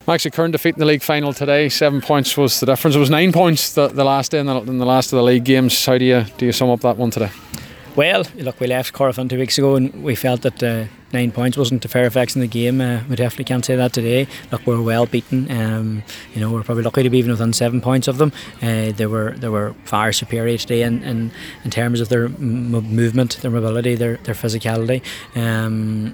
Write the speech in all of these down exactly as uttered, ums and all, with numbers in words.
Maxie Curran defeat in the league final today. Seven points was the difference. It was nine points the, the last day in the, in the last of the league games. How do you do you sum up that one today? Well, look, we left Corofin two weeks ago and we felt that uh, nine points wasn't a fair effect in the game. Uh, we definitely can't say that today. Look, we were well beaten. Um, you know, we're probably lucky to be even within seven points of them. Uh, they were they were far superior today in, in, in terms of their m- movement, their mobility, their their physicality. Um,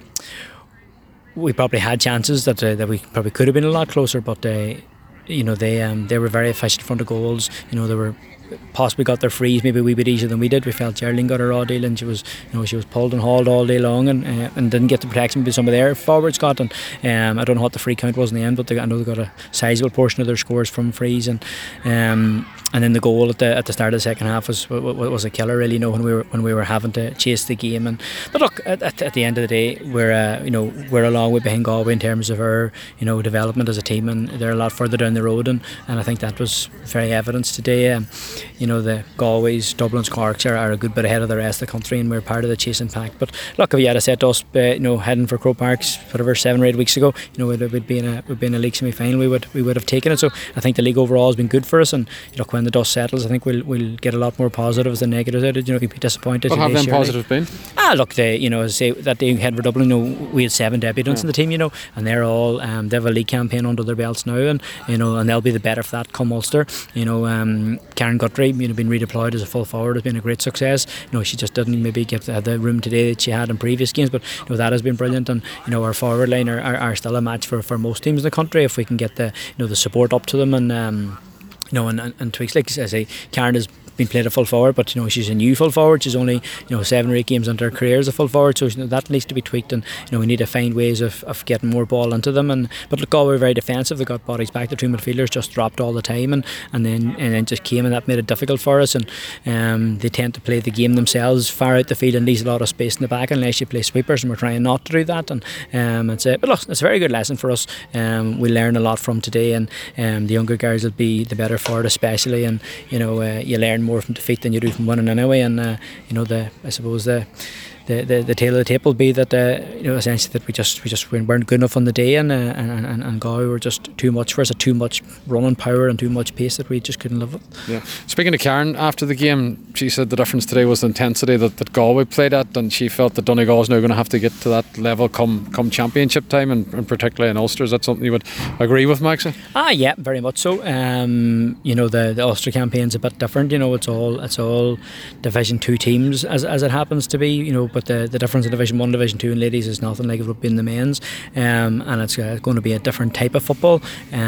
we probably had chances that uh, that we probably could have been a lot closer, but uh, you know they um, they were very efficient in front of goals. You know, they were. Possibly got their frees maybe a wee bit easier than we did. We felt Geraldine got her raw deal and she was, you know, she was pulled and hauled all day long and uh, and didn't get the protection maybe some of their forwards got. And um, I don't know what the free count was in the end, but they, I know they got a sizable portion of their scores from frees. And um, and then the goal at the at the start of the second half was was a killer, really. You know, when we were when we were having to chase the game. And but look, at, at, at the end of the day, we're uh, you know we're a long way behind Galway in terms of our you know development as a team, and they're a lot further down the road. And, and I think that was very evident today. Um, you know, the Galways, Dublin's, Corks are, are a good bit ahead of the rest of the country, and we're part of the chasing pack. But look, if you had said to us, uh, you know, heading for Croke Parks, whatever, seven or eight weeks ago, you know, we'd, we'd be in a we'd be in a league semi-final, we would we would have taken it. So I think the league overall has been good for us, and look, when the dust settles, I think we'll we'll get a lot more positives than negatives out of it. You know, we'd be disappointed. What have them positives been? Ah, look, they, you know, as I say, that day head for Dublin, you know, we had seven debutants yeah. in the team, you know, and they're all um, they have a league campaign under their belts now, and you know, and they'll be the better for that come Ulster. You know, um, Karen Guthrie, you know, been redeployed as a full forward has been a great success. You know, she just didn't maybe get the, the room today that she had in previous games, but you know that has been brilliant. And you know, our forward line are, are, are still a match for, for most teams in the country if we can get the you know the support up to them and um, you know and, and, and tweaks. Like I say, Karen has been played a full forward, but you know she's a new full forward. She's only you know seven or eight games into her career as a full forward, so you know, that needs to be tweaked, and you know we need to find ways of, of getting more ball into them. And but look, Galway were very defensive. They got bodies back. The two midfielders just dropped all the time, and, and then and then just came, and that made it difficult for us. And um, they tend to play the game themselves far out the field and leaves a lot of space in the back unless you play sweepers, and we're trying not to do that. And um, it's a, but look, it's a very good lesson for us. Um, we learn a lot from today, and um, the younger girls will be the better for it, especially. And you know uh, you learn more from defeat than you do from winning anyway. And uh, you know the I suppose the The, the the tail of the tape will be that uh, you know essentially that we just we just weren't good enough on the day, and uh, and, and and Galway were just too much for us, at too much running power and too much pace that we just couldn't live with. Yeah. Speaking to Karen after the game, she said the difference today was the intensity that, that Galway played at, and she felt that Donegal is now going to have to get to that level come come championship time, and, and particularly in Ulster. Is that something you would agree with, Maxie? Ah, yeah, very much so. Um, you know the, the Ulster campaign's a bit different. You know it's all it's all Division Two teams as as it happens to be. You know. But the, the difference in Division one, Division two in ladies is nothing like it would be in the men's, um, and it's uh, going to be a different type of football.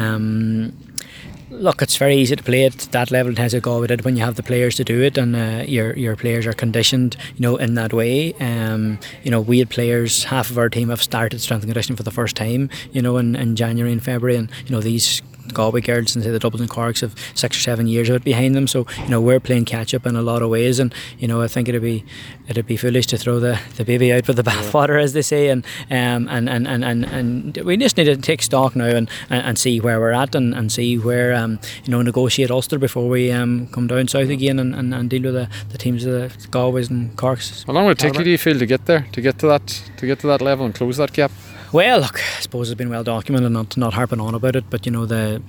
Um, look, it's very easy to play at that level as a Galway did when you have the players to do it, and uh, your your players are conditioned, you know, in that way. Um, you know, we had players. Half of our team have started strength and conditioning for the first time, you know, in, in January and February, and you know these Galway girls and say the Dublin and Corks have six or seven years of it behind them, so you know we're playing catch up in a lot of ways. And you know I think it'd be it'd be foolish to throw the, the baby out with the bathwater, as they say, and um and, and, and, and, and we just need to take stock now and, and, and see where we're at, and, and see where um you know negotiate Ulster before we um come down south again and, and, and deal with the, the teams of the Galways and Corks. How long will it take you, do you feel, to get there, to get to that to get to that level and close that gap? Well, look, I suppose it's been well documented, not not harping on about it, but you know the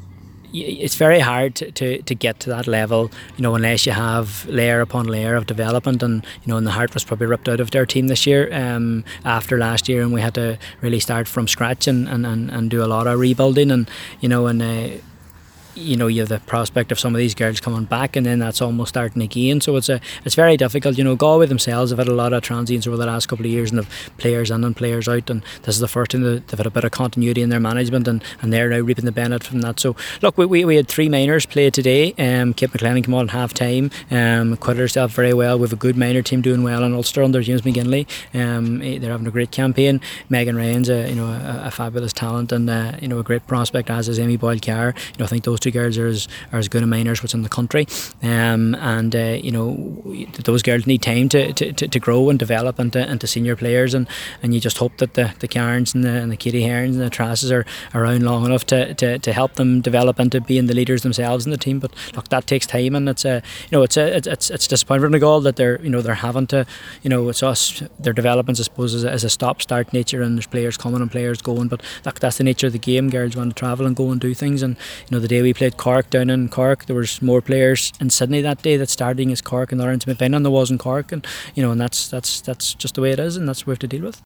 it's very hard to, to, to get to that level, you know, unless you have layer upon layer of development. And you know, and the heart was probably ripped out of their team this year um, after last year, and we had to really start from scratch and, and, and, and do a lot of rebuilding. And you know, and uh, you know, you have the prospect of some of these girls coming back, and then that's almost starting again. So it's a it's very difficult. You know, Galway themselves have had a lot of transients over the last couple of years, and have players in and players out, and this is the first time that they've had a bit of continuity in their management, and, and they're now reaping the benefit from that. So look, we, we, we had three minors play today. um, Kate McLennan came on at half time, um, acquitted herself very well. We have a good minor team doing well in Ulster under James McGinley. Um, they're having a great campaign. Megan Ryan's a, you know, a, a fabulous talent, and uh, you know, a great prospect, as is Amy Boyle Carr. You know, I think those two Moultrie girls are as, are as good a minors what's in the country, um, and uh, you know those girls need time to, to, to grow and develop into, into senior players, and, and you just hope that the, the Cairns and the, and the Katie Hearns and the Trasses are around long enough to, to, to help them develop into being the leaders themselves in the team. But look, that takes time, and it's a you know it's a it's it's disappointing for Donegal that they're you know they're having to you know it's us their developments I suppose is a, is a stop start nature, and there's players coming and players going, but look, that's the nature of the game. Girls want to travel and go and do things, and you know the day we played Cork down in Cork, there was more players in Sydney that day that starting as Cork and Lawrence McBinnon there was in Cork, and you know and that's that's that's just the way it is, and that's what we have to deal with.